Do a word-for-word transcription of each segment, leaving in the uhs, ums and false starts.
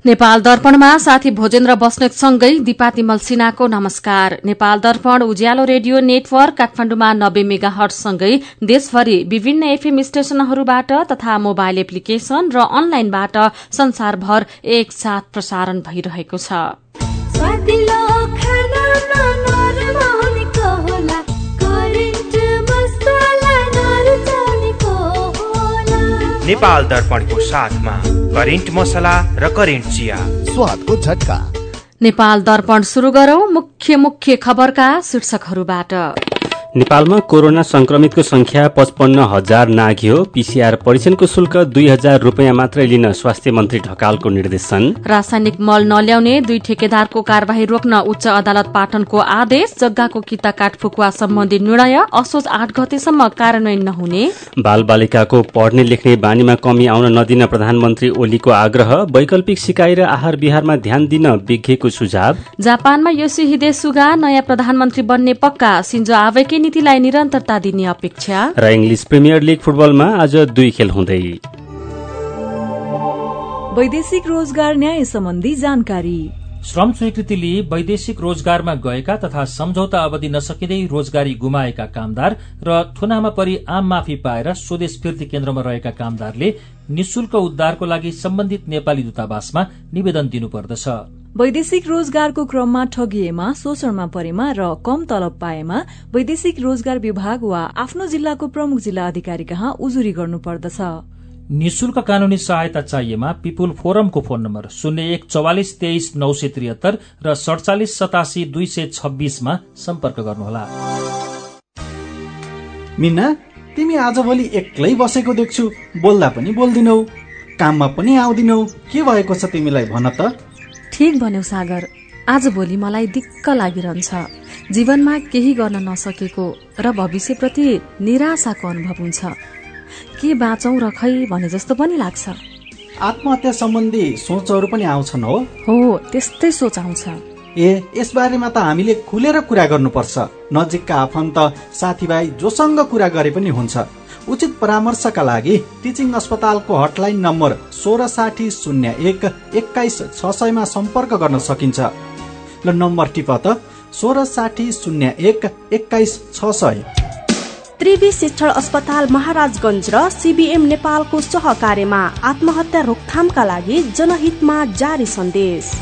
नेपाल दर्पणमा साथी भोजेन्द्र बस्नेतसँगै दिपा तिमल सिन्हाको नमस्कार। नेपाल दर्पण उज्यालो रेडियो नेटवर्क काठमाडौँमा नब्बे मेगा हर्जसँगै देशभरि विभिन्न एफएम स्टेशनहरूबाट तथा मोबाइल एप्लिकेशन र अनलाइनबाट संसारभर एकसाथ प्रसारण भइरहेको छ। नेपाल दर्पणको साथमा करेन्ट मसला र करेन्ट चिया, स्वादको झट्का। नेपाल दर्पण शुरू गरौं मुख्य मुख्य खबरका शीर्षकहरूबाट। नेपालमा कोरोना संक्रमितको संख्या पचपन्न हजार नाघ्यो। पीसीआर परीक्षणको शुल्क दुई हजार रूपियाँ मात्रै लिन स्वास्थ्य मन्त्री ढकालको निर्देशन। रासायनिक मल नल्याउने दुई ठेकेदारको कार्यवाही रोक्न उच्च अदालत पाटनको आदेश। जग्गाको किता काठ फुकुवा सम्बन्धी निर्णय असोज आठ गतेसम्म कार्यान्वयन नहुने। बाल बालिकाको पढ्ने लेख्ने बानीमा कमी आउन नदिन प्रधानमन्त्री ओलीको आग्रह। वैकल्पिक सिकाइ र आहार विहारमा ध्यान दिन विज्ञको सुझाव। जापानमा योसिहिदे सुगा नयाँ प्रधानमन्त्री बन्ने पक्का। सिन्जो आबेकै नीतिलाई निरन्तरता दिने अपेक्षा। र इङ्ग्लिस प्रिमियर लिग फुटबलमा आज दुई खेल हुँदै। वैदेशिक रोजगार न्याय सम्बन्धी जानकारी। श्रम स्वीकृति लिए वैदेशिक रोजगारमा गएका तथा सम्झौता अवधि नसकिँदै रोजगारी गुमाएका कामदार र थुनामा परि आम माफी पाएर स्वदेश फिर्ती केन्द्रमा रहेका कामदारले निशुल्क उद्धारको लागि सम्बन्धित नेपाली दूतावासमा निवेदन दिनुपर्दछ। वैदेशिक रोजगारको क्रममा ठगिएमा, शोषणमा परेमा र कम तलब पाएमा वैदेशिक रोजगार विभाग वा आफ्नो जिल्लाको प्रमुख जिल्ला अधिकारी कहाँ उजुरी गर्नुपर्दछ। निशुल्क कानूनी सहायता चाहिएमा पिपुल फोरमको फोन नम्बर शून्य एक चौवालिस तेइस नौ सय त्रिहत्तर र सडचालिस सतासी दुई सय छब्बीसमा सम्पर्क गर्नुहोला। मिना, तिमी आजभोलि एक्लै बसेको देख्छु, बोल्दा पनि बोल्दिनौ, काममा पनि आउँदिनौ, के भएको छ तिमीलाई भन त? ठीक भन्यौ सागर, आजभोलि मलाई दिक्क लागिरहन्छ। जीवनमा केही गर्न नसकेको र भविष्यप्रति निराशाको अनुभव हुन्छ। के बाँचौं र खै भने जस्तो पनि लाग्छ। आत्महत्या सम्बन्धी सोचहरू पनि आउँछन् हो? हो, त्यस्तै सोच आउँछ। ए, यस बारेमा त हामीले खुलेर कुरा गर्नुपर्छ। नजिकका आफन्त साथीभाइ जोसँग कुरा गरे पनि हुन्छ। उचित परामर्शका लागि टिचिङ अस्पतालको हटलाइन नम्बर सोह्र साठी शून्य एक एक्काइस छ सयमा सम्पर्क गर्न सकिन्छ। ल नम्बर टिप त सोह्र साठी शून्य एक एक्काइस छ सय। त्रिवी शिक्षण अस्पताल महाराजगंज र सीबीएम नेपालको सहकार्यमा आत्महत्या रोकथामका लागि जनहितमा जारी सन्देश।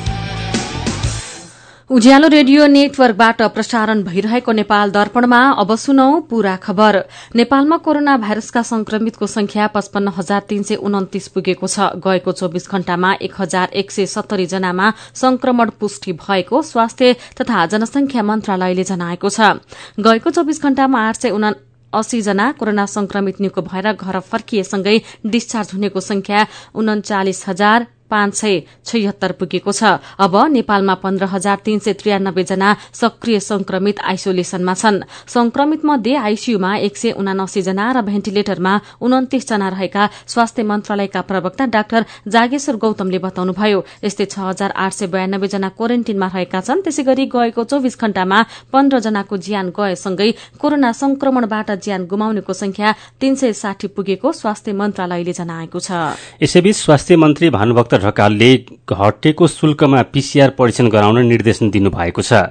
उज्यालो रेडियो नेटवर्कबाट प्रसारण भइरहेको नेपाल दर्पणमा अब सुनौ पूरा खबर। नेपालमा कोरोना भाइरसका संक्रमितको संख्या पचपन्न हजार तीन सय उन्तिस पुगेको छ। गएको चौबिस घण्टामा एक हजार एक सय सत्तरी जनामा संक्रमण पुष्टि भएको स्वास्थ्य तथा जनसंख्या मन्त्रालयले जनाएको छ। गएको चौबिस घण्टामा आठ सय उना अस्सी जना कोरोना संक्रमित निको भएर घर फर्किएसँगै डिस्चार्ज हुनेको संख्या उन्चालिस हजार पाँच सय छयत्तर पुगेको छ। अब नेपालमा पन्ध्र हजार तीन सय त्रियानब्बे जना सक्रिय संक्रमित आइसोलेसनमा छन्। संक्रमित मध्ये आईसीयूमा एक सय उनासी जना र भेन्टिलेटरमा उन्तिस जना रहेका स्वास्थ्य मन्त्रालयका प्रवक्ता डाक्टर जागेश्वर गौतमले बताउनुभयो। यस्तै छ हजार आठ सय बयानब्बे जना क्वारेन्टिनमा रहेका छन्। त्यसै गरी गएको चौबिस घण्टामा पन्ध्र जनाको ज्यान गएसँगै कोरोना संक्रमणबाट ज्यान गुमाउनेको संख्या तीन सय साठी पुगेको स्वास्थ्य मन्त्रालयले जनाएको छ। यसैबीच स्वास्थ्य मन्त्री भानुभक्त ढकालले घटेको शुल्कमा पीसीआर परीक्षण गराउन निर्देशन दिनुभएको छ।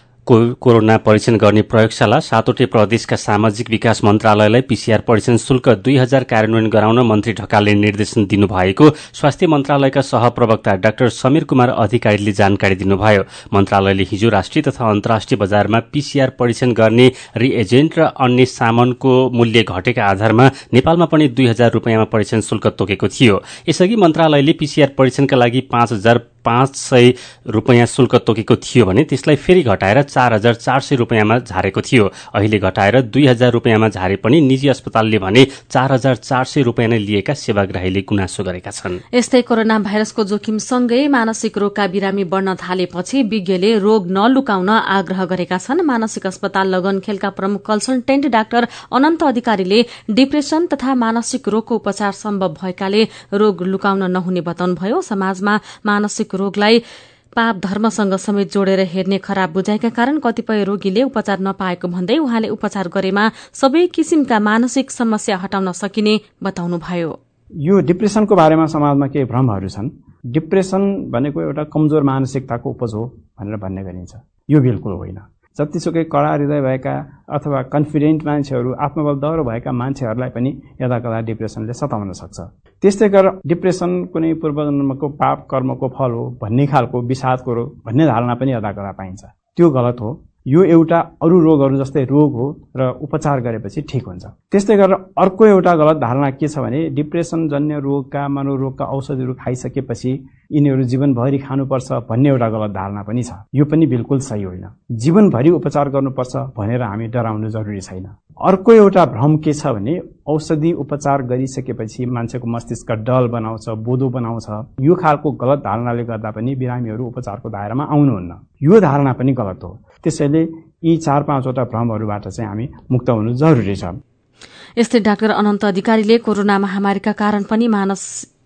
कोरोना परीक्षण गर्ने प्रयोगशाला सातवटै प्रदेशका सामाजिक विकास मन्त्रालयलाई पीसीआर परीक्षण शुल्क दुई हजार कार्यान्वयन गराउन मन्त्री ढकालले निर्देशन दिनुभएको स्वास्थ्य मन्त्रालयका सहप्रवक्ता डाक्टर समीर कुमार अधिकारीले जानकारी दिनुभयो। मन्त्रालयले हिजो राष्ट्रिय तथा अन्तर्राष्ट्रिय बजारमा पीसीआर परीक्षण गर्ने रिएजेन्ट र अन्य सामानको मूल्य घटेका आधारमा नेपालमा पनि दुई हजार रूपियाँमा परीक्षण शुल्क तोकेको थियो। यसअघि मन्त्रालयले पीसीआर परीक्षणका लागि पाँच हजार पाँच सय रूपियाँ शुल्क तोकेको थियो भने त्यसलाई फेरि घटाएर चार हजार चार सय रूपियाँमा झारेको थियो। अहिले घटाएर दुई हजार रूपियाँमा झारे पनि निजी अस्पतालले भने चार हजार चार सय रूपियाँ नै लिएका सेवाग्राहीले गुनासो गरेका छन्। यस्तै कोरोना भाइरसको जोखिमसँगै मानसिक रोगका बिरामी बढ़न थालेपछि विज्ञले रोग नलुकाउन आग्रह गरेका छन्। मानसिक अस्पताल लगनखेलका प्रमुख कन्सल्टेन्ट डाक्टर अनन्त अधिकारीले डिप्रेसन तथा मानसिक रोगको उपचार सम्भव भएकाले रोग लुकाउन नहुने बताउनुभयो। समाजमा मानसिक रोगलाई पाप धर्मसँग समेत जोडेर हेर्ने खराब बुझाइका कारण कतिपय रोगीले उपचार नपाएको भन्दै उहाँले उपचार गरेमा सबै किसिमका मानसिक समस्या हटाउन सकिने बताउनुभयो। यो डिप्रेसनको बारेमा समाजमा केही भ्रमहरू छन्। डिप्रेसन भनेको एउटा कमजोर मानसिकताको उपज हो भनेर भन्ने गरिन्छ। यो बिल्कुल होइन। जतिसुकै कडा हृदय भएका अथवा कन्फिडेन्ट मान्छेहरू, आत्मबल दह्रो भएका मान्छेहरूलाई पनि यदाकदा डिप्रेसनले सताउन सक्छ। त्यस्तै गरेर डिप्रेसन कुनै पूर्वजन्मको पाप कर्मको फल हो भन्ने खालको विषादको रोग भन्ने धारणा पनि यदाकदा पाइन्छ। त्यो गलत हो। यो एउटा अरू रोगहरू जस्तै रोग हो र उपचार गरेपछि ठिक हुन्छ। त्यस्तै गरेर अर्को एउटा गलत धारणा के छ भने डिप्रेसन जन्य रोगका मनोरोगका औषधिहरू खाइसकेपछि यिनीहरू जीवनभरि खानुपर्छ भन्ने एउटा गलत धारणा पनि छ। यो पनि बिल्कुल सही होइन। जीवनभरि उपचार गर्नुपर्छ भनेर हामी डराउनु जरुरी छैन। अर्को एउटा भ्रम के छ भने औषधि उपचार गरिसकेपछि मान्छेको मस्तिष्क डल बनाउँछ, बोधो बनाउँछ। यो खालको गलत धारणाले गर्दा पनि बिरामीहरू उपचारको दायरामा आउनुहुन्न। यो धारणा पनि गलत हो। त्यसैले यी चार पाँचवटा भ्रमहरूबाट चाहिँ हामी मुक्त हुनु जरुरी छ। यस्तै डाक्टर अनन्त अधिकारीले कोरोना महामारीका कारण पनि मानस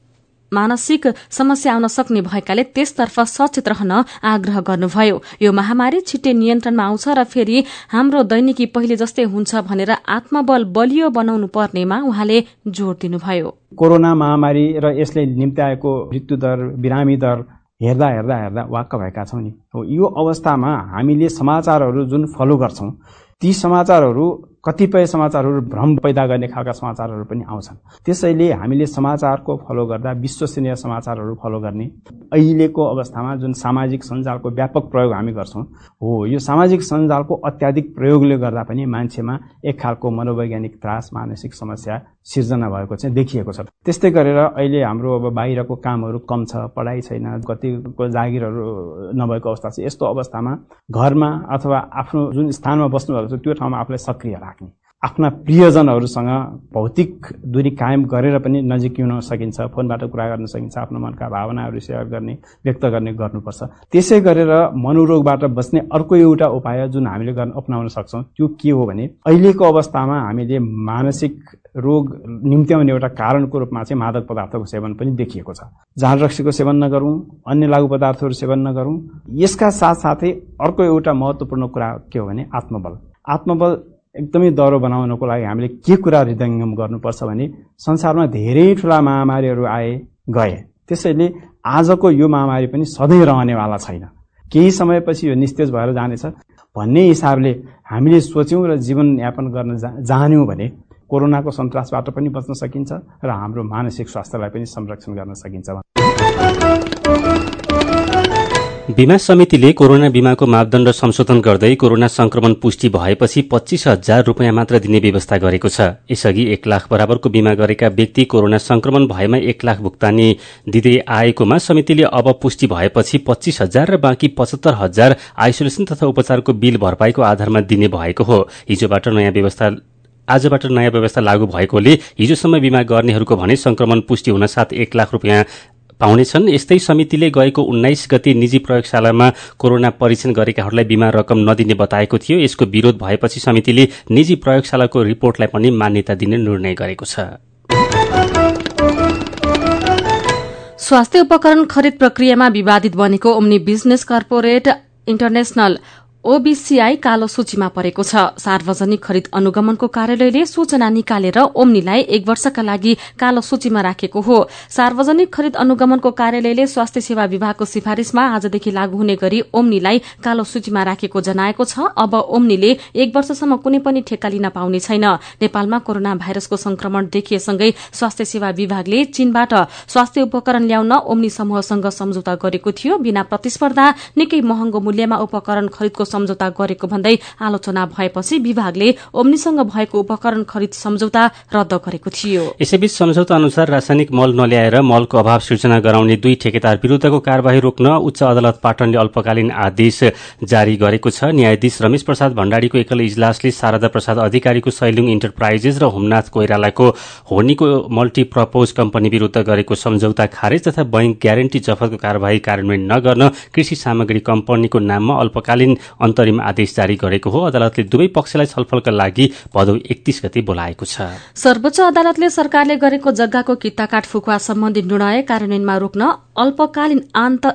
मानसिक समस्या आउन सक्ने भएकाले त्यसतर्फ सचेत रहन आग्रह गर्नुभयो। यो महामारी छिट्टै नियन्त्रणमा आउँछ र फेरि हाम्रो दैनिकी पहिले जस्तै हुन्छ भनेर आत्मबल बलियो बनाउनु पर्नेमा उहाँले जोड़ दिनुभयो। कोरोना महामारी र यसले निम्त्याएको मृत्युदर, बिरामी दर हेर्दा हेर्दा हेर्दा वाक्क भएका छौं नि। यो अवस्थामा हामीले समाचारहरू जुन फलो गर्छौं ती समाचारहरू कतिपय समाचारहरू भ्रम पैदा गर्ने खालका समाचारहरू पनि आउँछन्। त्यसैले हामीले समाचारको फलो गर्दा विश्वसनीय समाचारहरू फलो गर्ने। अहिलेको अवस्थामा जुन सामाजिक सञ्जालको व्यापक प्रयोग हामी गर्छौं हो यो सामाजिक सञ्जालको अत्याधिक प्रयोगले गर्दा पनि मान्छेमा एक खालको मनोवैज्ञानिक त्रास, मानसिक समस्या सिर्जना भएको चाहिँ देखिएको छ। त्यस्तै गरेर अहिले हाम्रो अब बाहिरको कामहरू कम छ, पढाइ छैन, कतिको जागिरहरू नभएको अवस्था छ। यस्तो अवस्थामा घरमा अथवा आफ्नो जुन स्थानमा बस्नुभएको छ त्यो ठाउँमा आफूलाई सक्रिय राख्ने, आफ्ना प्रियजनहरूसँग भौतिक दूरी कायम गरेर पनि नजिक हुन सकिन्छ, फोनबाट कुरा गर्न सकिन्छ, आफ्नो मनका भावनाहरू सेयर गर्ने, व्यक्त गर्ने गर्नुपर्छ। त्यसै गरेर मनोरोगबाट बच्ने अर्को एउटा उपाय जुन हामीले गर्न अपनाउन सक्छौं त्यो के हो भने अहिलेको अवस्थामा हामीले मानसिक रोग निम्त्याउने एउटा कारणको रूपमा चाहिँ मादक पदार्थको सेवन पनि देखिएको छ। जाँड रक्सीको सेवन नगरौं, अन्य लागु पदार्थहरू सेवन नगरौं। यसका साथसाथै अर्को एउटा महत्त्वपूर्ण कुरा के हो भने आत्मबल। आत्मबल एकदमै दह्रो बनाउनको लागि हामीले के कुरा हृदयङ्गम गर्नुपर्छ भने संसारमा धेरै ठूला महामारीहरू आए गए। त्यसैले आजको यो महामारी पनि सधैँ रहनेवाला छैन। केही समयपछि यो निस्तेज भएर जानेछ भन्ने हिसाबले हामीले सोच्यौं र जीवनयापन गर्न जान्यौं भने कोरोनाको सन्तासबाट पनि बच्न सकिन्छ र हाम्रो मानसिक स्वास्थ्यलाई पनि संरक्षण गर्न सकिन्छ। बीमा समितिले कोरोना बीमाको मापदण्ड संशोधन गर्दै कोरोना संक्रमण पुष्टि भएपछि पच्चीस हजार रूपियाँ मात्र दिने व्यवस्था गरेको छ। यसअघि एक लाख बराबरको बीमा गरेका व्यक्ति कोरोना संक्रमण भएमा एक लाख भुक्तानी दिँदै आएकोमा समितिले अब पुष्टि भएपछि पच्चीस हजार र बाँकी पचहत्तर हजार आइसोलेसन तथा उपचारको बिल भरपाईको आधारमा दिने भएको हो। हिजोबाट नयाँ व्यवस्था आजबाट नयाँ व्यवस्था लागू भएकोले हिजोसम्म बीमा गर्नेहरूको भने संक्रमण पुष्टि हुन साथ एक लाख रूपियाँ पाउनेछन्। यस्तै समितिले गएको उन्नाइस गते निजी प्रयोगशालामा कोरोना परीक्षण गरेकाहरूलाई बीमा रकम नदिने बताएको थियो। यसको विरोध भएपछि समितिले निजी प्रयोगशालाको रिपोर्टलाई पनि मान्यता दिने निर्णय गरेको छ। स्वास्थ्य उपकरण खरिद प्रक्रियामा विवादित बनेको omni business corporate international OBCI कालो सूचीमा परेको छ। सार्वजनिक खरिद अनुगमनको कार्यालयले सूचना निकालेर ओम्नीलाई एक वर्षका लागि कालो सूचीमा राखेको हो। सार्वजनिक खरिद अनुगमनको कार्यालयले स्वास्थ्य सेवा विभागको सिफारिशमा आजदेखि लागू हुने गरी ओम्नीलाई कालो सूचीमा राखेको जनाएको छ। अब ओम्नीले एक वर्षसम्म कुनै पनि ठेक्का लिन पाउने छैन। नेपालमा कोरोना भाइरसको संक्रमण देखिएसँगै स्वास्थ्य सेवा विभागले चीनबाट स्वास्थ्य उपकरण ल्याउन ओम्नी समूहसँग सम्झौता गरेको थियो। बिना प्रतिस्पर्धा निकै महँगो मूल्यमा उपकरण खरिदको सम्झौता गरेको भन्दै आलोचना भएपछि विभागले ओम्नीसँग भएको उपकरण खरिद सम्झौता रद्द गरेको थियो। यसैबीच सम्झौता अनुसार रासायनिक मल नल्याएर मलको अभाव सृजना गराउने दुई ठेकेदार विरूद्धको कार्यवाही रोक्न उच्च अदालत पाटनले अल्पकालीन आदेश जारी गरेको छ। न्यायाधीश रमेश प्रसाद भण्डारीको एकल इजलासले शारदा प्रसाद अधिकारीको सैलुङ इन्टरप्राइजेस र हुमनाथ कोइरालाको होर्नीको मल्टीप्रपोज कम्पनी विरूद्ध गरेको सम्झौता खारेज तथा बैंक ग्यारेन्टी जफतको कार्यवाही कार्यान्वयन नगर्न कृषि सामग्री कम्पनीको नाममा अल्पकालीन अन्तरिम आदेश जारी गरेको हो। अदालतले दुवै पक्षलाई छलफलका लागि भदौ एकतीस गते बोलाएको छ। सर्वोच्च अदालतले सरकारले गरेको जग्गाको कित्ताकाट फुकुवा सम्बन्धी निर्णय कार्यान्वयनमा रोक्न अल्पकालीन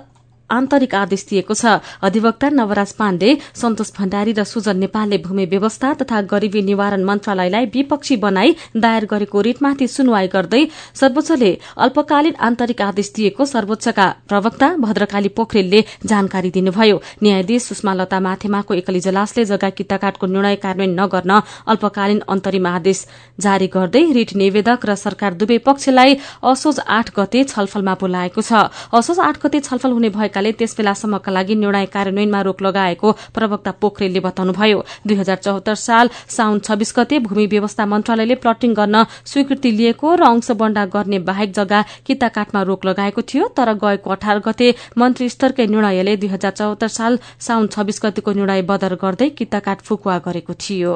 आन्तरिक आदेश दिएको छ। अधिवक्ता नवराज पाण्डे, सन्तोष भण्डारी र सुजन नेपालले भूमि व्यवस्था तथा गरीबी निवारण मन्त्रालयलाई विपक्षी बनाई दायर गरेको रिटमाथि सुनवाई गर्दै सर्वोच्चले अल्पकालीन आन्तरिक आदेश दिएको सर्वोच्चका प्रवक्ता भद्रकाली पोखरेलले जानकारी दिनुभयो। न्यायाधीश सुषमा लता माथेमाको एकल इजलासले जग्गा किताकाटको निर्णय कार्यान्वयन नगर्न अल्पकालीन अन्तरिम आदेश जारी गर्दै रिट निवेदक र सरकार दुवै पक्षलाई असोज आठ गते छलफलमा बोलाएको छ। असोज आठ गते छलफल हुने भएकाले त्यस बेलासम्मका लागि निर्णय कार्यान्वयनमा रोक लगाएको प्रवक्ता पोखरेलले बताउनुभयो। दुई हजार चौहत्तर साल साउन छब्बीस गते भूमि व्यवस्था मन्त्रालयले प्लटिङ गर्न स्वीकृति लिएको र अंशबण्डा गर्ने बाहेक जग्गा किताकाटमा रोक लगाएको थियो। तर गएको अठार गते मन्त्री स्तरकै निर्णयले दुई हजार चौहत्तर साल साउन छब्बीस गतेको निर्णय बदर गर्दै किताकाट फुकुवा गरेको थियो।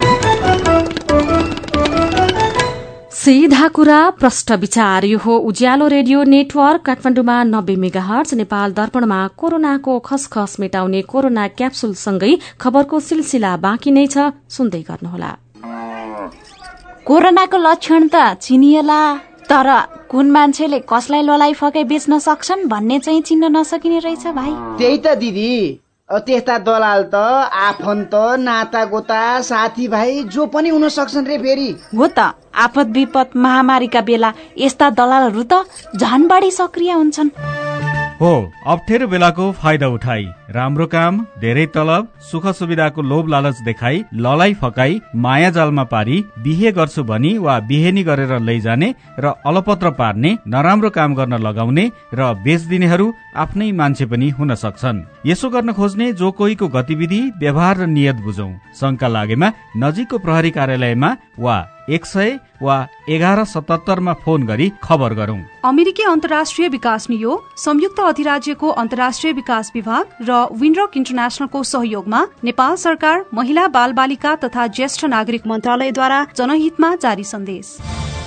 सीधा कुरा प्रष्ट विचार। यो हो उज्यालो रेडियो नेटवर्क काठमाडौँमा नब्बे मेगाहर्ज, नेपाल दर्पणमा कोरोनाको खसखस मेटाउने कोरोना क्याप्सुलसँगै खबरको सिलसिला बाँकी नै छ, सुन्दै गर्नुहोला। कोरोनाको लक्षण त चिनिएला, तर कुन मान्छेले कसलाई ललाई फकाई बेच्न सक्छन् भन्ने चाहिँ चिन्न नसकिने रहेछ भाइ। त्यही त दिदी, त्यस्ता दलाल त आफन्त नाता गोता साथीभाइ जो पनि हुन सक्छन् रे। फेरि हो त, आपद विपद महामारीका बेला यस्ता दलालहरू त झन् बढी सक्रिय हुन्छन्। हो, अप्ठ्यारो बेलाको फाइदा उठाई राम्रो काम, धेरै तलब, सुख सुविधाको लोभ लालच देखाई ललाई फकाई माया जालमा पारी बिहे गर्छु भनी वा बिहेनी गरेर लैजाने र अलपत्र पार्ने, नराम्रो काम गर्न लगाउने र बेचदिनेहरू आफ्नै मान्छे पनि हुन सक्छन्। यसो गर्न खोज्ने जो कोहीको गतिविधि, व्यवहार र नियत बुझौं। शंका लागेमा नजिकको प्रहरी कार्यालयमा वा एक सय वा एघार सतहत्तरमा फोन गरी खबर गरौं। अमेरिकी अन्तर्राष्ट्रिय विकास नियोग, संयुक्त अधिराज्यको अन्तर्राष्ट्रिय विकास विभाग र विनरक इन्टरनेशनलको सहयोगमा नेपाल सरकार, महिला बाल बालिका तथा ज्येष्ठ नागरिक मन्त्रालयद्वारा जनहितमा जारी सन्देश।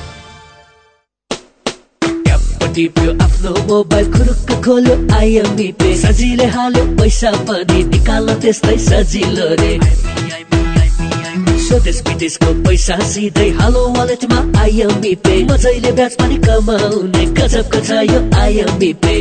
टिप्यो आफ्नो मोबाइल खुरुक्क खोल्यो आइएमबी पे, सजिलै हाल्यो पैसा पनि निकाल्न त्यस्तै सजिलो रे। स्वदेश विदेशको पैसा सिधै हालो वालेटमा आइएमबी पे, मजैले ब्याज पनि कमाउने गजबको छ यो आइएमबी पे।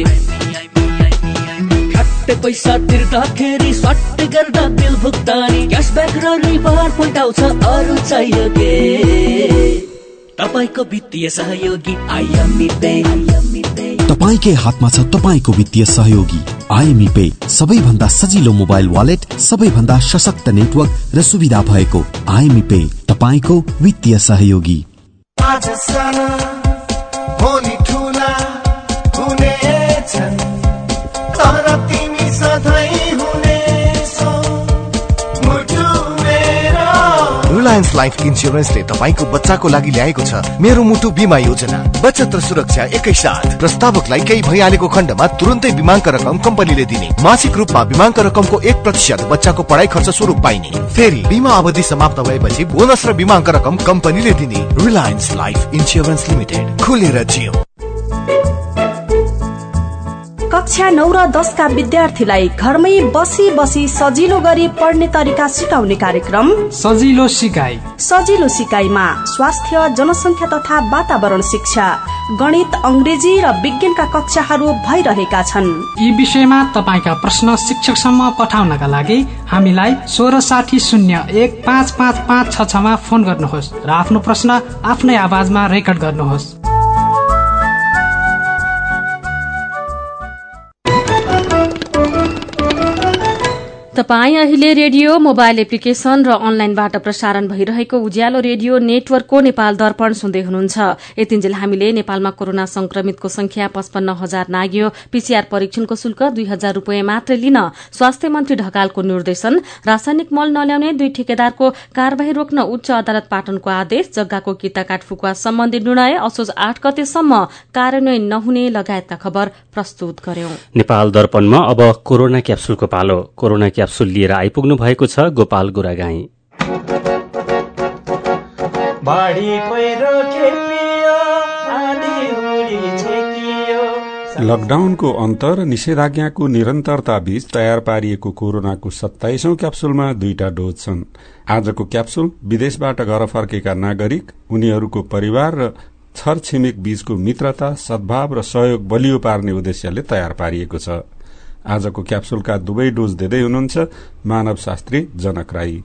खट्टे पैसा तिर्दाखेरि सट्टै गर्दा बिल भुक्तानी, क्यासब्याक र रिवार्ड पोइन्ट आउँछ, अरू चाहियो के? तपाईको वित्तीय सहयोगी आइएमबी पे। तपाईकै हातमा छ तपाईको वित्तीय सहयोगी आइएमबी पे, सबैभन्दा सजिलो मोबाइल वालेट, सबैभन्दा सशक्त नेटवर्क र सुविधा भएको आइएमबी पे, तपाईको वित्तीय सहयोगी। आज साना भोलि ठुला हुनेछन्, तर तिमी सधैँ हुनेछौ मुटु मेरो। रिलायन्स लाइफ इन्स्योरेन्सले तपाईको बच्चाको लागि ल्याएको छ मेरो मुटु बिमा योजना। बचत र सुरक्षा एकैसाथ। प्रस्तावकलाई केही भइहालेको खण्डमा तुरन्तै बिमाको रकम कम्पनीले दिने। मासिक रूपमा बिमाको रकमको एक प्रतिशत बच्चाको पढाइ खर्च स्वरूप पाइने। फेरि बिमा अवधि समाप्त भएपछि बोनस र बिमाको रकम कम्पनीले दिने। रिलायन्स लाइफ इन्स्योरेन्स लिमिटेड, खुलेर जियो। कक्षा नौ र दसका विद्यार्थीलाई घरमै बसी बसी सजिलो गरी पढ्ने तरिका सिकाउने कार्यक्रम सजिलो सिकाइ। सजिलो सिकाइमा स्वास्थ्य, जनसंख्या तथा वातावरण शिक्षा, गणित, अंग्रेजी र विज्ञानका कक्षाहरू भइरहेका छन्। यी विषयमा तपाईका प्रश्न शिक्षकसम्म पठाउनका लागि हामीलाई सोह्र साठी शून्य एक पाँच पाँच पाँच छ छमा फोन गर्नुहोस् र आफ्नो प्रश्न आफ्नै आवाजमा रेकर्ड गर्नुहोस्। तपाई अहिले रेडियो, मोबाइल एप्लिकेशन र अनलाइनबाट प्रसारण भइरहेको उज्यालो रेडियो नेटवर्कको नेपाल दर्पण सुन्दै हुनुहुन्छ। यतिन्जेल हामीले नेपालमा कोरोना संक्रमितको संख्या पचपन्न हजार नाग्यो, पीसीआर परीक्षणको शुल्क दुई हजार रूपियाँ मात्रै लिन स्वास्थ्य मन्त्री ढकालको निर्देशन, रासायनिक मल नल्याउने दुई ठेकेदारको कार्यवाही रोक्न उच्च अदालत पाटनको आदेश, जग्गाको किताकाट फुकुवा सम्बन्धी निर्णय असोज आठ गतेसम्म कार्यान्वयन नहुने लगायतका खबर प्रस्तुत गर्यौं। नेपाल दर्पणमा अब कोरोना क्याप्सुलको पालो। कोरोना क्याप्सुल लिएर आइपुग्नु भएको छ गोपाल गुरागाई। लकडाउनको अन्त र निषेधाज्ञाको निरन्तरता बीच तयार पारिएको कोरोनाको सत्ताइसौं क्याप्सुलमा दुईटा डोज छन्। आजको क्याप्सुल विदेशबाट घर फर्केका नागरिक, उनीहरूको परिवार र छरछिमेक बीचको मित्रता, सद्भाव र सहयोग बलियो पार्ने उद्देश्यले तयार पारिएको छ। आजको क्याप्सुलका दुवै डोज दिँदै हुनुहुन्छ मानव शास्त्री जनक राई।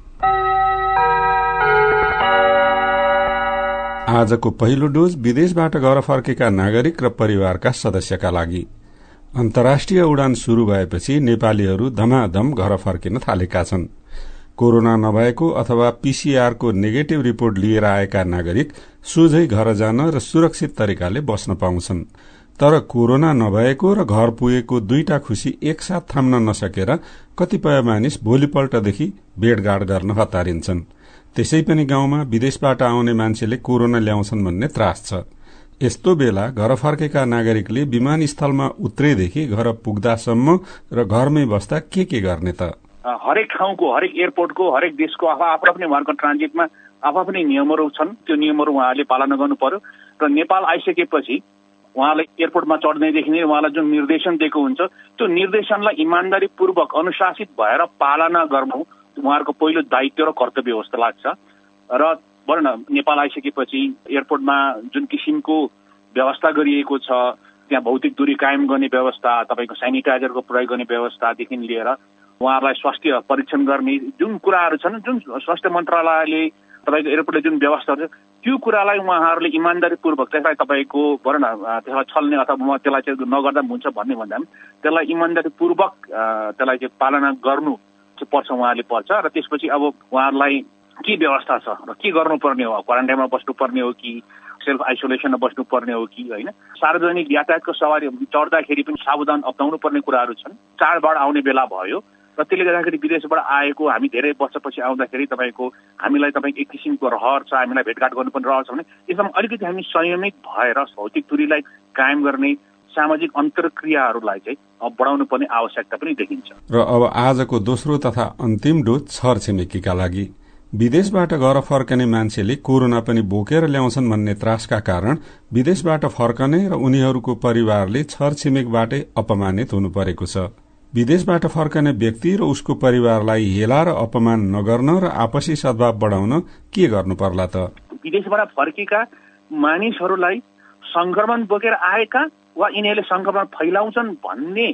आजको पहिलो डोज विदेशबाट घर फर्केका नागरिक र परिवारका सदस्यका लागि। अन्तर्राष्ट्रिय उडान शुरू भएपछि नेपालीहरू धमाधम घर फर्किन थालेका छन्। कोरोना नभएको अथवा पीसीआर को नेगेटिभ रिपोर्ट लिएर आएका नागरिक सोझै घर जान र सुरक्षित तरिकाले बस्न पाउँछन्। तर कोरोना नभएको र घर पुगेको दुईटा खुशी एकसाथ थाम्न नसकेर कतिपय मानिस भोलिपल्टदेखि भेटघाट गर्न हतारिन्छन्। त्यसै पनि गाउँमा विदेशबाट आउने मान्छेले कोरोना ल्याउँछन् भन्ने त्रास छ। यस्तो बेला घर फर्केका नागरिकले विमानस्थलमा उत्रेदेखि घर पुग्दासम्म र घरमै बस्दा के के गर्ने त? हरेक ठाउँको, हरेक एयरपोर्टको, हरेक देशको आफ्नो आफ्नो उहाँहरूको ट्रान्जिटमा आफ्नै नियमहरू छन्। त्यो नियमहरू उहाँहरूले पालना गर्नु पर्यो र नेपाल आइसकेपछि उहाँलाई एयरपोर्टमा चढ्दैदेखि नै उहाँलाई जुन निर्देशन दिएको हुन्छ त्यो निर्देशनलाई इमान्दारीपूर्वक अनुशासित भएर पालना गर्नु उहाँहरूको पहिलो दायित्व र कर्तव्य हो जस्तो लाग्छ। र भनौँ न नेपाल आइसकेपछि एयरपोर्टमा जुन किसिमको व्यवस्था गरिएको छ, त्यहाँ भौतिक दूरी कायम गर्ने व्यवस्था, तपाईँको सेनिटाइजरको प्रयोग गर्ने व्यवस्थादेखि लिएर उहाँहरूलाई स्वास्थ्य परीक्षण गर्ने जुन कुराहरू छन्, जुन स्वास्थ्य मन्त्रालयले तपाईँको एयरपोर्टले जुन व्यवस्थाहरू छ त्यो कुरालाई उहाँहरूले इमान्दारीपूर्वक त्यसलाई तपाईँको भनौँ न त्यसलाई छल्ने अथवा त्यसलाई चाहिँ नगर्दा हुन्छ भन्ने भन्दा पनि त्यसलाई इमान्दारीपूर्वक त्यसलाई चाहिँ पालना गर्नु पर्छ उहाँले पर्छ। र त्यसपछि अब उहाँहरूलाई के व्यवस्था छ र के गर्नुपर्ने हो, क्वारेन्टाइनमा बस्नुपर्ने हो कि सेल्फ आइसोलेसनमा बस्नुपर्ने हो कि होइन। सार्वजनिक यातायातको सवारी चढ्दाखेरि पनि सावधान अप्नाउनु पर्ने कुराहरू छन्। चाडबाड आउने बेला भयो र त्यसले गर्दाखेरि विदेशबाट आएको हामी धेरै वर्षपछि आउँदाखेरि तपाईँको हामीलाई तपाईँको एक किसिमको रहर छ, हामीलाई भेटघाट गर्नुपर्ने रहर छ भने यसमा अलिकति हामी संयमित भएर भौतिक दूरीलाई कायम गर्ने सामाजिक अन्तर्क्रियाहरूलाई चाहिँ बढाउनु पर्ने आवश्यकता पनि देखिन्छ। र अब आजको दोस्रो तथा अन्तिम डोज छर छिमेकीका लागि। विदेशबाट घर फर्कने मान्छेले कोरोना पनि बोकेर ल्याउँछन् भन्ने त्रासका कारण विदेशबाट फर्कने र उनीहरूको परिवारले छर छिमेकबाटै अपमानित हुनु परेको छ। विदेशबाट फर्कने व्यक्ति र उसको परिवारलाई हेला र अपमान नगर्न र आपसी सद्भाव बढाउन के गर्नु पर्ला त? विदेशबाट फर्केका मानिसहरूलाई संक्रमण बोकेर आएका वा यिनीहरूले संक्रमण फैलाउँछन् भन्ने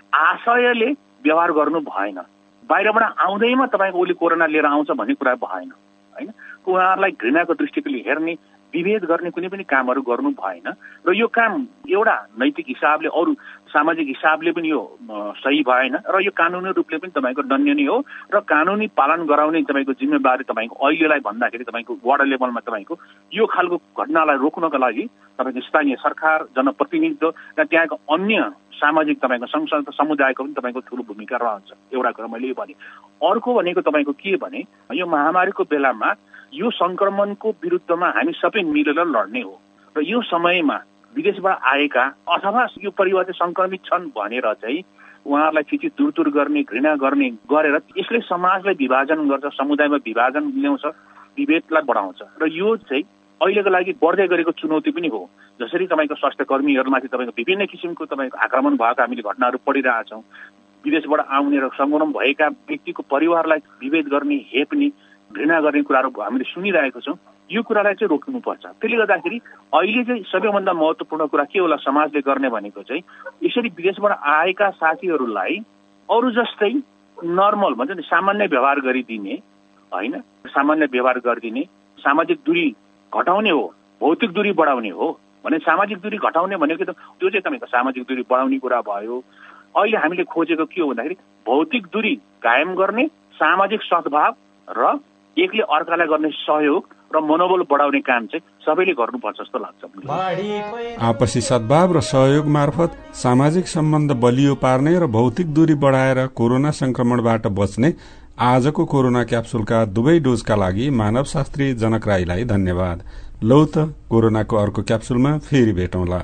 आशयले व्यवहार गर्नु भएन। बाहिरबाट आउँदैमा तपाईँको उसले कोरोना लिएर आउँछ भन्ने कुरा भएन होइन। उहाँहरूलाई घृणाको दृष्टिले हेर्ने, विभेद गर्ने कुनै पनि कामहरू गर्नु भएन। र यो काम एउटा नैतिक हिसाबले, अरू सामाजिक हिसाबले पनि यो सही भएन र यो कानुनी रूपले पनि तपाईँको दण्डनीय हो र कानुनी पालन गराउने तपाईँको जिम्मेवारी तपाईँको अहिलेलाई भन्दाखेरि तपाईँको वार्ड लेभलमा तपाईँको यो खालको घटनालाई रोक्नको लागि तपाईँको स्थानीय सरकार, जनप्रतिनिधित्व र त्यहाँको अन्य सामाजिक तपाईँको संघ संस्था समुदायको पनि तपाईँको ठुलो भूमिका रहन्छ। एउटा कुरा मैले यो भने। अर्को भनेको तपाईँको के भने यो महामारीको बेलामा यो संक्रमणको विरुद्धमा हामी सबै मिलेर लड्ने हो र यो समयमा विदेशबाट आएका अथवा यो परिवार चाहिँ संक्रमित छन् भनेर चाहिँ उहाँहरूलाई चिठी दूर दूर गर्ने, घृणा गर्ने गरेर यसले समाजलाई विभाजन गर्छ, समुदायमा विभाजन ल्याउँछ, विभेदलाई बढाउँछ र यो चाहिँ अहिलेको लागि बढ्दै गरेको चुनौती पनि हो। जसरी तपाईँको स्वास्थ्य कर्मीहरूमाथि तपाईँको विभिन्न किसिमको तपाईँको आक्रमण भएको हामीले घटनाहरू पढिरहेछौँ। विदेशबाट आउने र संक्रमण भएका व्यक्तिको परिवारलाई विभेद गर्ने, हेप्ने, घृणा गर्ने कुराहरू हामीले सुनिरहेको छौँ। यो कुरालाई चाहिँ रोक्नुपर्छ। त्यसले गर्दाखेरि अहिले चाहिँ सबैभन्दा महत्त्वपूर्ण कुरा के होला समाजले गर्ने भनेको चाहिँ यसरी विदेशबाट आएका साथीहरूलाई अरू जस्तै नर्मल भन्छ नि सामान्य व्यवहार गरिदिने होइन, सामान्य व्यवहार गरिदिने, सामाजिक दूरी घटाउने हो, भौतिक दूरी बढाउने हो भने सामाजिक दूरी घटाउने भनेको त त्यो चाहिँ तपाईँको सामाजिक दूरी बढाउने कुरा भयो। अहिले हामीले खोजेको के हो भन्दाखेरि भौतिक दूरी कायम गर्ने, सामाजिक सद्भाव र एकले अर्कालाई गर्ने सहयोग र मनोबल बढाउने काम चाहिँ सबैले गर्नुपर्छ जस्तो लाग्छ। आपसी सद्भाव र सहयोग मार्फत सामाजिक सम्बन्ध बलियो पार्ने र भौतिक दूरी बढाएर कोरोना संक्रमणबाट बच्ने आजको कोरोना क्याप्सुलका दुवै डोजका लागि मानव शास्त्री जनक राईलाई धन्यवाद। लौ त कोरोनाको अर्को क्याप्सुलमा फेरि भेटौँला।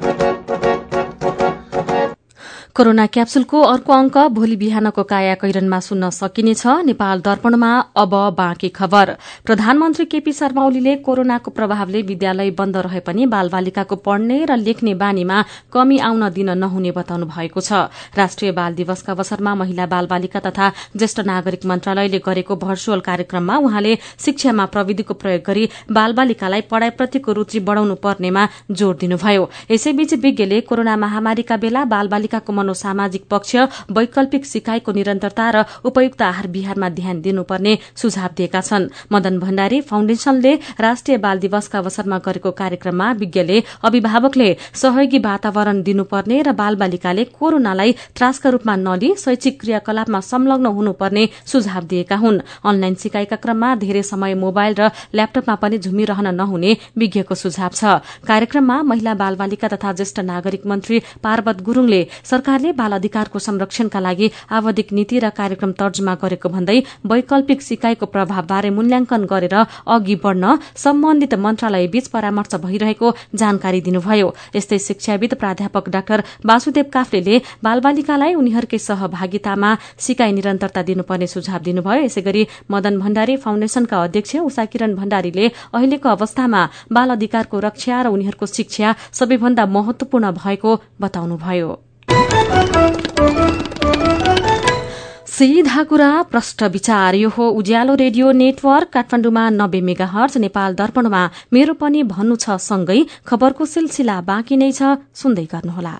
कोरोना क्याप्सुलको अर्को अंक भोलि बिहानको काया कैरनमा सुन्न सकिनेछ। नेपाल दर्पणमा अब बाँकी खबर। प्रधानमन्त्री केपी शर्मा ओलीले कोरोनाको प्रभावले विद्यालय बन्द रहे पनि बालबालिकाको पढ्ने र लेख्ने बानीमा कमी आउन दिन नहुने बताउनु भएको छ। राष्ट्रिय बाल दिवसका अवसरमा महिला बालबालिका तथा ज्येष्ठ नागरिक मन्त्रालयले गरेको भर्चुअल कार्यक्रममा उहाँले शिक्षामा प्रविधिको प्रयोग गरी बालबालिकालाई पढ़ाइप्रतिको रुचि बढ़ाउनु पर्नेमा जोड़ दिनुभयो। यसैबीच विज्ञले कोरोना महामारीका बेला बालबालिकाको मनोसामाजिक पक्ष वैकल्पिक सिकाइको निरन्तरता र उपयुक्त आहार विहारमा ध्यान दिनुपर्ने सुझाव दिएका छन्। मदन भण्डारी फाउन्डेशनले राष्ट्रिय बाल दिवसका अवसरमा गरेको कार्यक्रममा विज्ञले अभिभावकले सहयोगी वातावरण दिनुपर्ने र बालबालिकाले कोरोनालाई त्रासका रूपमा नलिई शैक्षिक क्रियाकलापमा संलग्न हुनुपर्ने सुझाव दिएका हुन्। अनलाइन सिकाइका क्रममा धेरै समय मोबाइल र ल्यापटपमा पनि झुमिरहन नहुने विज्ञको सुझाव छ। कार्यक्रममा महिला बालबालिका तथा ज्येष्ठ नागरिक मन्त्री पार्वत गुरूङले सरकारले बाल अधिकारको संरक्षणका लागि आवधिक नीति र कार्यक्रम तर्जुमा गरेको भन्दै वैकल्पिक सिकाइको प्रभावबारे मूल्याङ्कन गरेर अघि बढ़न सम्बन्धित मन्त्रालयबीच परामर्श भइरहेको जानकारी दिनुभयो। यस्तै शिक्षाविद प्राध्यापक डाक्टर वासुदेव काफ्लेले बालबालिकालाई उनीहरूकै सहभागितामा सिकाइ निरन्तरता दिनुपर्ने सुझाव दिनुभयो। यसैगरी मदन भण्डारी फाउन्डेशनका अध्यक्ष उषा किरण भण्डारीले अहिलेको अवस्थामा बाल अधिकारको रक्षा र उनीहरूको शिक्षा सबैभन्दा महत्वपूर्ण भएको बताउनुभयो। सीधा कुरा प्रष्ट विचार यो हो उज्यालो रेडियो नेटवर्क काठमाडौँमा नब्बे मेगा हर्ज, नेपाल दर्पणमा मेरो पनि भन्नु छ सँगै खबरको सिलसिला बाँकी नै छ, सुन्दै गर्नुहोला।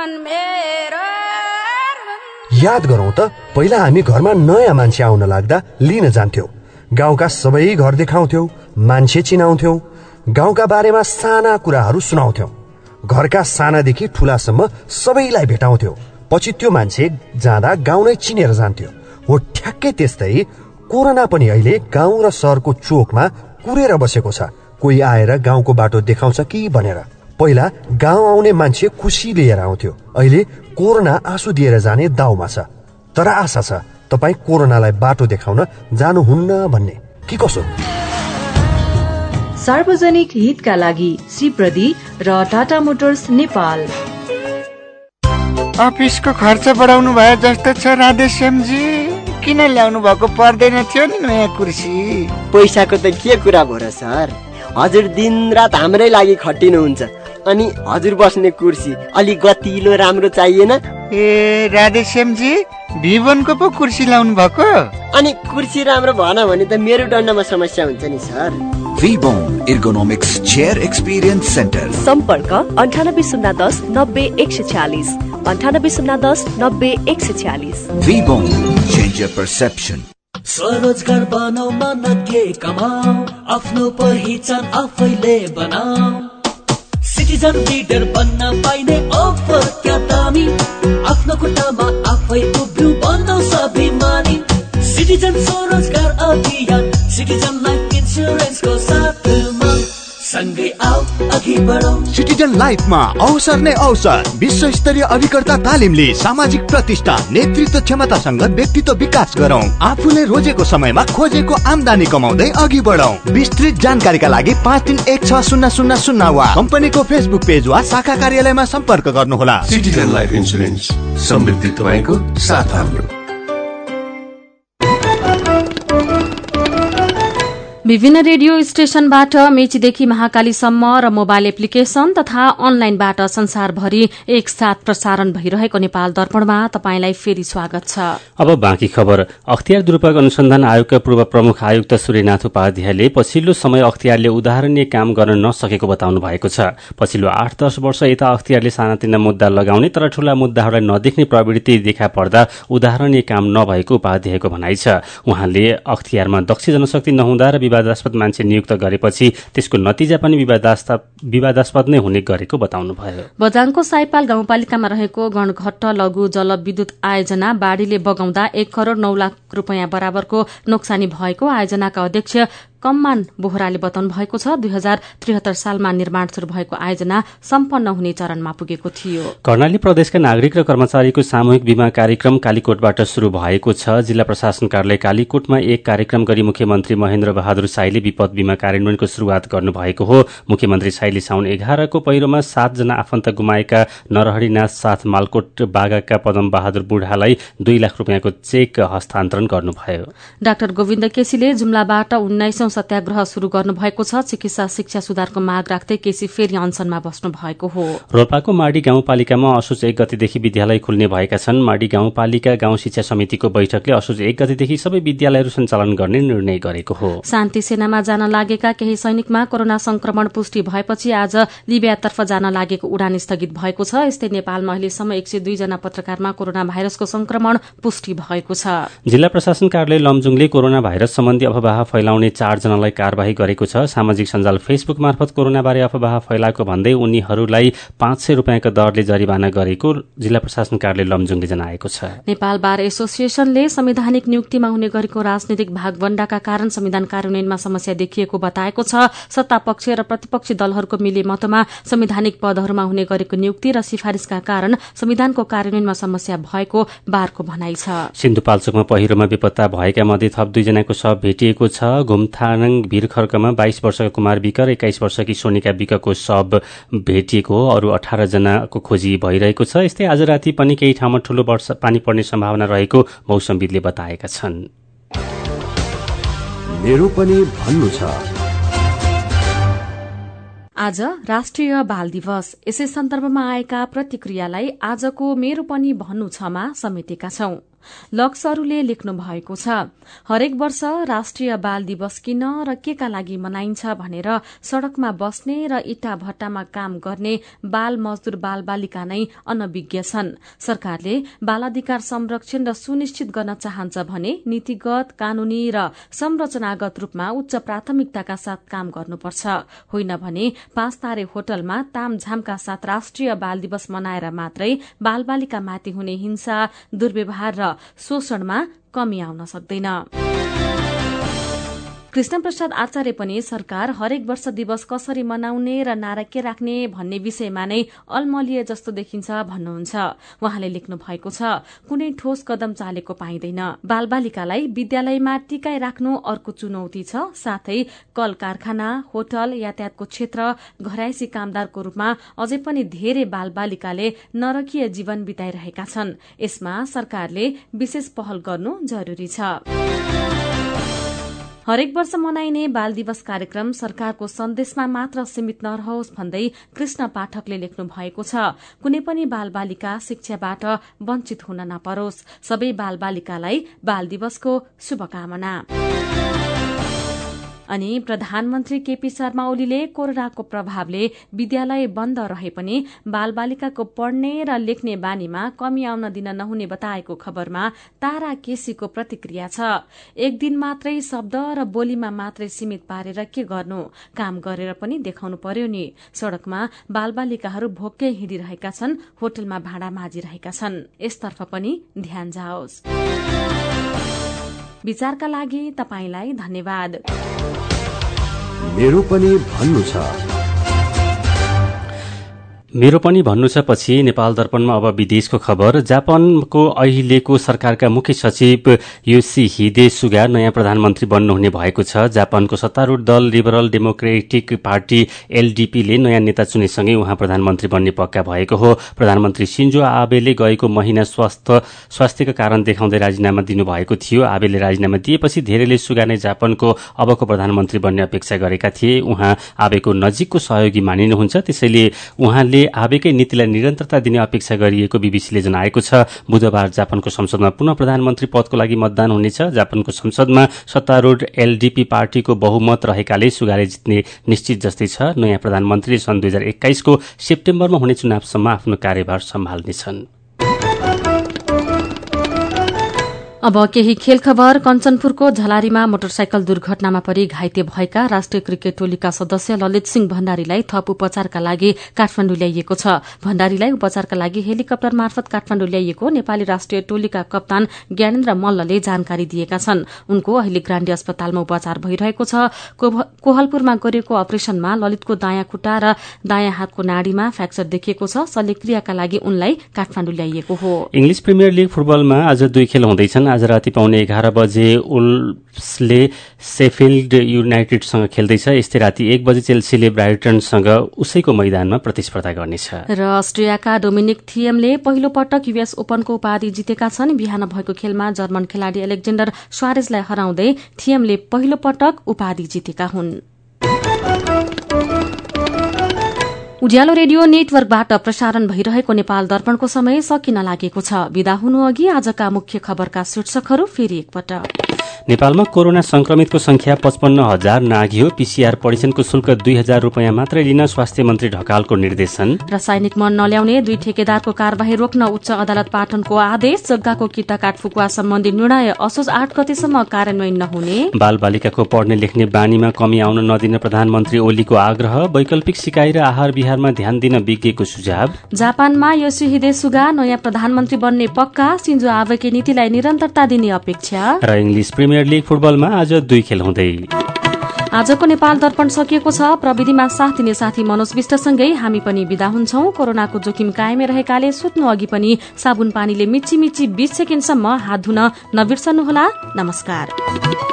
याद गरौं त पहिला हामी घरमा नयाँ मान्छे आउन लाग्दा लिन जान्थ्यौ, गाउँका सबै घर देखाउँथ्यौ, मान्छे चिनाउँथ्यौ, गाउँका बारेमा साना कुराहरू सुनाउँथ्यौ, घरका सानादेखि ठूलासम्म सबैलाई भेटाउँथ्यौ। पछि त्यो मान्छे जाँदा गाउँ नै चिनेर जान्थ्यो। हो ठ्याक्कै त्यस्तै कोरोना पनि अहिले गाउँ र शहरको चोकमा कुरेर बसेको छ। कोही आएर गाउँको बाटो देखाउँछ कि भनेर। पहिला गाउँ आउने मान्छे खुसी लिएर आउँथ्यो, अहिले कोरोना आँसु दिएर जाने दाउमा छ। तर आशा छ तपाई कोरोनालाई बाटो देखाउन जानुहुन्न भन्ने, कि कसो? सार्वजनिक हितका लागि श्रीप्रदी र टाटा मोटर्स नेपाल। अफिसको खर्च बढाउनु भयो जस्तो छ राधेश्यामजी, किन ल्याउनु भएको पर्दैन थियो नि नयाँ कुर्सी? पैसाको त के कुरा भयो र सर, हजुर दिन रात हाम्रै लागि खटिनुहुन्छ, अनि हजुर बस्ने कुर्सी अलि गतिलो राम्रो चाहिएन? ए राधेश्यामजी, भिभनको पो कुर्सी ल्याउनु भएको? अनि कुर्सी राम्रो भएन भने त मेरो डन्डामा समस्या हुन्छ नि sir. Vivon ergonomics chair experience centre, सम्पर्क अन्ठानब्बे शून्य दस नब्बे एक सय छ्यालिस अन्ठानब्बे शून्य दस नब्बे एक सय छ्यालिस। Vivon, change your perception. स्वरोजगार बनाऊ, मन के कमाऊ, आफ्नो पहिचान आफैले बनाऊ, सिटिजन लिडर बन्न पाइने अफर क्या दामी, आफ्नो खुट्टामा आफै उभिऊ बनाऊ स्वाभिमानी, सिटिजन स्वरोजगार अभियान, सिटिजन लाइफ इन्सुरेन्सको साथमा सँगै आऊ अघि बढौं। सिटिजन लाइफमा अवसर नै अवसर, विश्व स्तरीय अभिकर्ता तालिमले सामाजिक प्रतिष्ठा, नेतृत्व क्षमतासँग व्यक्तित्व विकास गरौं, आफूले रोजेको समयमा खोजेको आमदानी कमाउँदै अघि बढौं। विस्तृत जानकारीका लागि पाँच तीन एक छ शून्य शून्य शून्य वा कम्पनीको फेसबुक पेज वा शाखा कार्यालयमा सम्पर्क गर्नुहोला। सिटिजन लाइफ इन्सुरेन्स, समृद्धि तपाईँको साथ हाम्रो। विभिन्न रेडियो स्टेशनबाट मेचीदेखि महाकालीसम्म र मोबाइल एप्लिकेशन तथा अनलाइनबाट संसारभरि एकसाथ प्रसारण भइरहेको नेपाल दर्पणमा तपाईंलाई फेरि स्वागत छ। अब बाँकी खबर। अख्तियार दुरूपयोग अनुसन्धान आयोगका पूर्व प्रमुख आयुक्त सूर्यनाथ उपाध्यायले पछिल्लो समय अख्तियारले उदाहरणीय काम गर्न नसकेको बताउनु भएको छ। पछिल्लो आठ दश वर्ष यता अख्तियारले सानातिना मुद्दा लगाउने तर ठूला मुद्दाहरूलाई नदेख्ने प्रवृत्ति देखा पर्दा उदाहरणीय काम नभएको उपाध्यायको भनाइ छ। उहाँले अख्तियारमा दक्ष जनशक्ति नहुँदा र विवादास्पद मान्छे नियुक्त गरेपछि त्यसको नतिजा पनि विवादास्पद नै हुने गरेको बताउनुभयो। बझाङको साइपाल गाउँपालिकामा रहेको गणघट्ट लघु जलविद्युत आयोजना बाढ़ीले बगाउँदा एक करोड़ नौ लाख रूपियाँ बराबरको नोक्सानी भएको आयोजनाका अध्यक्ष कम्मान बोहराले बताउनु भएको छ। दुई हजार त्रिहत्तर सालमा निर्माण शुरू भएको आयोजना सम्पन्न हुने चरणमा पुगेको थियो। कर्णाली प्रदेशका नागरिक र कर्मचारीको सामूहिक बीमा कार्यक्रम कालीकोटबाट शुरू भएको छ। जिल्ला प्रशासन कार्यालय कालीकोटमा एक कार्यक्रम गरी मुख्यमन्त्री महेन्द्र बहादुर साईले विपद बीमा कार्यान्वयनको शुरूआत गर्नुभएको हो। मुख्यमन्त्री साईले साउन एघारको पहिरोमा सातजना आफन्त गुमाएका नरहरिनाथ साथ मालकोट बागाका पदम बहादुर बुढालाई दुई लाख रूपियाँको चेक हस्तान्तरण गर्नुभयो। डाक्टर गोविन्द केसीले जुम्लाबाट उन्नाइसौं बीसौं सत्याग्रह शुरू गर्नुभएको छ। चिकित्सा शिक्षा सुधारको माग राख्दै केसी फेरि अनसनमा बस्नु भएको हो। रोल्पाको माडी गाउँपालिकामा असोज एक गतेदेखि विद्यालय खुल्ने भएका छन्। माडी गाउँपालिका गाउँ शिक्षा समितिको बैठकले असोज एक गतेदेखि सबै विद्यालयहरू सञ्चालन गर्ने निर्णय गरेको हो। शान्ति सेनामा जान लागेका केही सैनिकमा कोरोना संक्रमण पुष्टि भएपछि आज लिबियातर्फ जान लागेको उडान स्थगित भएको छ। यस्तै नेपालमा अहिलेसम्म एक सय दुई जना पत्रकारमा कोरोना भाइरसको संक्रमण पुष्टि भएको छ। जिल्ला प्रशासन कार्यालय लमजुङले कोरोना भाइरस सम्बन्धी अफवाह फैलाउने चारजनालाई कार्यवाही गरेको छ। सामाजिक सञ्जाल फेसबुक मार्फत कोरोनाबारे अफवाह फैलाएको भन्दै उनीहरूलाई पाँच सय रुपियाँको दरले जरिवाना गरेको जिल्ला प्रशासन कार्यालय लमजुङले जनाएको छ। नेपाल बार एसोसिएसनले संवैधानिक नियुक्तिमा हुने गरेको राजनीतिक भागवण्डाका कारण संविधान कार्यान्वयनमा समस्या देखिएको बताएको छ। सत्ता पक्ष र प्रतिपक्षी दलहरूको मिलेमतमा संवैधानिक पदहरूमा हुने गरेको नियुक्ति र सिफारिशका कारण संविधानको कार्यान्वयनमा समस्या भएको बारको भनाइ छ। सिन्धुपाल्चोकमा पहिरोमा बेपत्ता भएका मध्ये थप दुईजनाको शव भेटिएको छ। घुमथाङ भिरखर्कमा बाइस वर्षका कुमार विक र एक्काइस वर्षकी सोनिका विकको शव भेटिएको हो। अरू अठार जनाको खोजी भइरहेको छ। यस्तै आज राति पनि केही ठाउँमा ठूलो वर्षा पानी पर्ने सम्भावना रहेको मौसमविदले बताएका छन्। मेरो पनि भन्नु छ। आज राष्ट्रिय बाल दिवस। यसै सन्दर्भमा आएका प्रतिक्रियालाई आजको मेरो पनि भन्नु छमा समेटेका छौं। लक्ष्यहरूले लेख्नु भएको छ, हरेक वर्ष राष्ट्रिय बाल दिवस किन र केका लागि मनाइन्छ भनेर सड़कमा बस्ने र इटा भट्टामा काम गर्ने बाल मजदूर बाल बालिका नै अनभिज्ञ छन्। सरकारले बाल अधिकार संरक्षण र सुनिश्चित गर्न चाहन्छ भने नीतिगत, कानूनी र संरचनागत रूपमा उच्च प्राथमिकताका साथ काम गर्नुपर्छ। होइन भने पाँच तारे होटलमा तामझामका साथ राष्ट्रिय बाल दिवस मनाएर मात्रै बाल बालिकामाथि हुने हिंसा, दुर्व्यवहार र शोषणमा कमी आउन सक्दैन। कृष्ण प्रसाद आचार्य पनि सरकार हरेक वर्ष दिवस कसरी मनाउने र नारा के राख्ने भन्ने विषयमा नै अलमलिए जस्तो देखिन्छ भन्नुहुन्छ। उहाँले लेख्नु भएको छ, कुनै ठोस कदम चालेको पाइँदैन। बालबालिकालाई विद्यालयमा टिकाइ राख्नु अर्को चुनौती छ। साथै कल कारखाना, होटल, यातायातको क्षेत्र, घरायसी कामदारको रूपमा अझै पनि धेरै बालबालिकाले नरकीय जीवन बिताइरहेका छन्। यसमा सरकारले विशेष पहल गर्नु जरूरी छ। हरेक वर्ष मनाइने बाल दिवस कार्यक्रम सरकारको सन्देशमा मात्र सीमित नरहोस् भन्दै कृष्ण पाठकले लेख्नु भएको छ। कुनै पनि बाल बालिका शिक्षाबाट वञ्चित हुन नपरोस्। सबै बाल बालिकालाई बाल दिवसको शुभकामना। अनि प्रधानमन्त्री केपी शर्मा ओलीले कोरोनाको प्रभावले विद्यालय बन्द रहे पनि बालबालिकाको पढ्ने र लेख्ने बानीमा कमी आउन दिन नहुने बताएको खबरमा तारा केसीको प्रतिक्रिया छ। एक दिन मात्रै शब्द र बोलीमा मात्रै सीमित पारेर के गर्नु, काम गरेर पनि देखाउनु पर्यो नि। सड़कमा बालबालिकाहरू भोकै हिँडिरहेका छन्, होटलमा भाँडा माझिरहेका छन्। यसतर्फ पनि ध्यान जाओस्। विचारका लागि तपाईंलाई धन्यवाद। मेरो पनि भन्नु छ। मेरो पनि भन्नु छ पछि नेपाल दर्पणमा अब विदेशको खबर। जापानको अहिलेको सरकारका मुख्य सचिव योसिहिदे सुगा नयाँ प्रधानमन्त्री बन्नुहुने भएको छ। जापानको सत्तारूढ़ दल लिबरल डेमोक्रेटिक पार्टी एलडीपीले नयाँ नेता चुनेसँगै उहाँ प्रधानमन्त्री बन्ने पक्का भएको हो। प्रधानमन्त्री शिन्जो आबेले गएको महिना स्वास्थ्य स्वास्थ्यका कारण देखाउँदै राजीनामा दिनुभएको थियो। आबेले राजीनामा दिएपछि धेरैले सुगा नै जापानको अबको प्रधानमन्त्री बन्ने अपेक्षा गरेका थिए। उहाँ आबेको नजिकको सहयोगी मानिनुहुन्छ, त्यसैले उहाँले आबेकै नीतिलाई निरन्तरता दिने अपेक्षा गरिएको बीबीसीले जनाएको छ। बुधबार जापानको संसदमा पुनः प्रधानमन्त्री पदको लागि मतदान हुनेछ। जापानको संसदमा सत्तारूढ़ एलडीपी पार्टीको बहुमत रहेकाले सुगाले जित्ने निश्चित जस्तै छ। नयाँ प्रधानमन्त्रीले सन् दुई हजार एक्काइसको सेप्टेम्बरमा हुने चुनावसम्म आफ्नो कार्यभार सम्हाल्नेछन्। अब केही खेल खबर। कञ्चनपुरको झलारीमा मोटरसाइकल दुर्घटनामा परि घाइते भएका राष्ट्रिय क्रिकेट टोलीका सदस्य ललित सिंह भण्डारीलाई थप उपचारका लागि काठमाडौँ ल्याइएको छ। भण्डारीलाई उपचारका लागि हेलिकप्टर मार्फत काठमाडौँ ल्याइएको नेपाली राष्ट्रिय टोलीका कप्तान ज्ञानेन्द्र मल्लले जानकारी दिएका छन्। उनको अहिले ग्रान्डी अस्पतालमा उपचार भइरहेको छ। कोहलपुरमा गरिएको अपरेशनमा ललितको दायाँ खुट्टा र दायाँ हातको नाडीमा फ्र्याक्चर देखिएको छ। शल्यक्रियाका लागि उनलाई काठमाडौँ ल्याइएको हो। इंग्लिश प्रिमियर लीग फुटबलमा आज दुई खेल हुँदैछन्। आज राति पाउने एघार बजे वुल्भ्सले शेफिल्ड युनाइटेडसँग खेल्दैछ। यस्तै राति एक बजे चेल्सीले ब्राइटनसँग उसैको मैदानमा प्रतिस्पर्धा गर्नेछ। र अस्ट्रियाका डोमिनिक थिएमले पहिलो पटक युएस ओपनको उपाधि जितेका छन्। बिहान भएको खेलमा जर्मन खेलाडी एलेक्जेन्डर स्वारेजलाई हराउँदै थिएमले पहिलो पटक उपाधि जितेका हुन्। उज्यालो रेडियो नेटवर्कबाट प्रसारण भइरहेको नेपाल दर्पणको समय सकिन लागेको छ। विदा हुनु अघि आजका मुख्य खबरका शीर्षकहरू फेरि एकपटक। नेपालमा कोरोना संक्रमितको संख्या पचपन्न हजार नाघ्यो। पीसीआर परीक्षणको शुल्क दुई हजार रूपियाँ मात्रै लिन स्वास्थ्य मन्त्री ढकालको निर्देशन। रासायनिक मन नल्याउने दुई ठेकेदारको कार्यवाही रोक्न उच्च अदालत पाटनको आदेश। जग्गाको किताकाट फुकुवा सम्बन्धी निर्णय असोज आठ गतेसम्म कार्यान्वयन नहुने। बाल बालिकाको पढ्ने लेख्ने बानीमा कमी आउन नदिन प्रधानमन्त्री ओलीको आग्रह। वैकल्पिक सिकाइ र आहार विहारमा ध्यान दिन विज्ञको सुझाव। जापानमा योसिहिदे सुगा नयाँ प्रधानमन्त्री बन्ने पक्का। सिन्जो आबेकी नीतिलाई निरन्तरता दिने अपेक्षा। र इङ्ग्लिस प्रिमियर लिग फुटबलमा आज दुई खेल हुँदै। आजको नेपाल दर्पण सकिएको छ। प्रविधिमा साथ दिने साथी मनोज विष्टसँगै हामी पनि विदा हुन्छौं। कोरोनाको जोखिम कायमै रहेकाले सुत्नु अघि पनि साबुन पानीले मिची मिची बीस सेकेन्डसम्म हात धुन नबिर्सनुहोला। नमस्कार।